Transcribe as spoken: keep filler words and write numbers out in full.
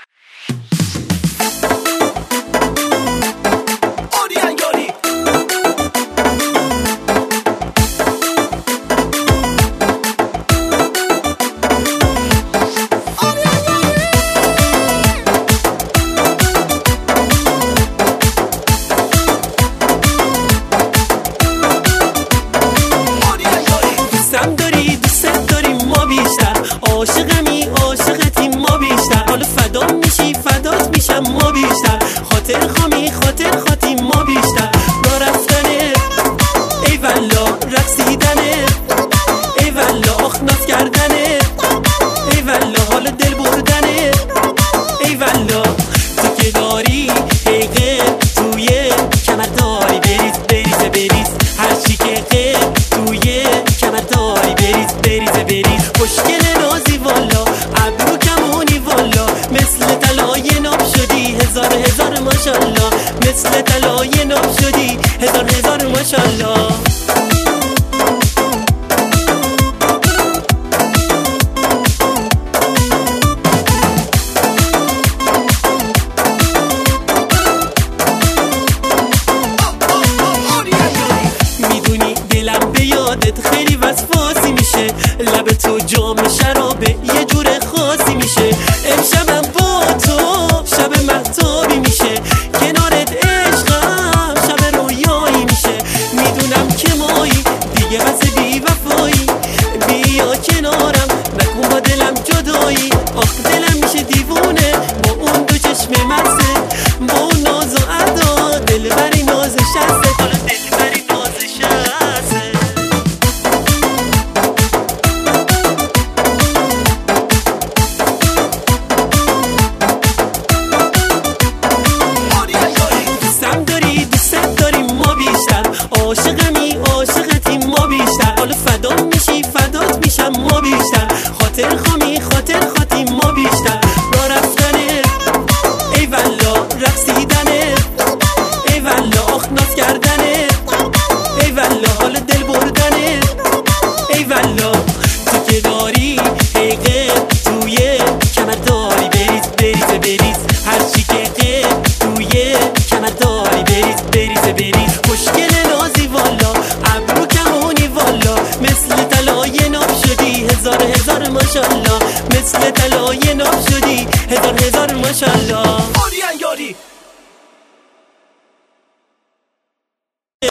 عاشقمی عاشقتی ما بیشتر، حالا فدا میشی فدات میشم ما بیشتر، خاطر خامی خاطر خاطی ما بیشتر، را رفتنه ای والله رقصیدنه ای والله آخناس کردنه ای والله حال دل بردنه ای والله تو که داری حیقه توی کمر داری بریز بریز بریز هرچی که غیر توی کمر داری بریز بریز بریز خوشگل نازی والا ابرو کمونی والا مثل طلای ناب شدی هزار هزار ماشالله مثل طلای ناب شدی هزار هزار ماشالله خیلی وسواسی میشه لب تو جام شرابه یه جور خاصی میشه امشبم با تو شب مهتابی میشه کنارت عشقم شب رویایی میشه میدونم که مایی دیگه بس بی وفایی بیا کنارم نکن با دلم جدایی آخ دلم میشه دیوونه با اون دو چشم مزه با اون ناز و ادا دلبری نازش هسته حالا دلبری نازش هسته عاشقمی عاشقتی ما بیشتر، حالا فدا میشی فدات میشم ما بیشتر، خاطر خامی خاطر خاطی ما بیشتر، را رفتنه ای والله رقصیدنه ای والله آخناس کردنه ای والله حال دل بردنه ای والله تو که داری حیقه توی کمر داری بریز بریز بریز هرچی که غیر توی کمر داری بریز بریز بریز خوشگل نازی والا ابرو کمونی والا مثل طلای ناب شدی هزار هزار ماشالله مثل طلای ناب شدی هزار هزار ماشالله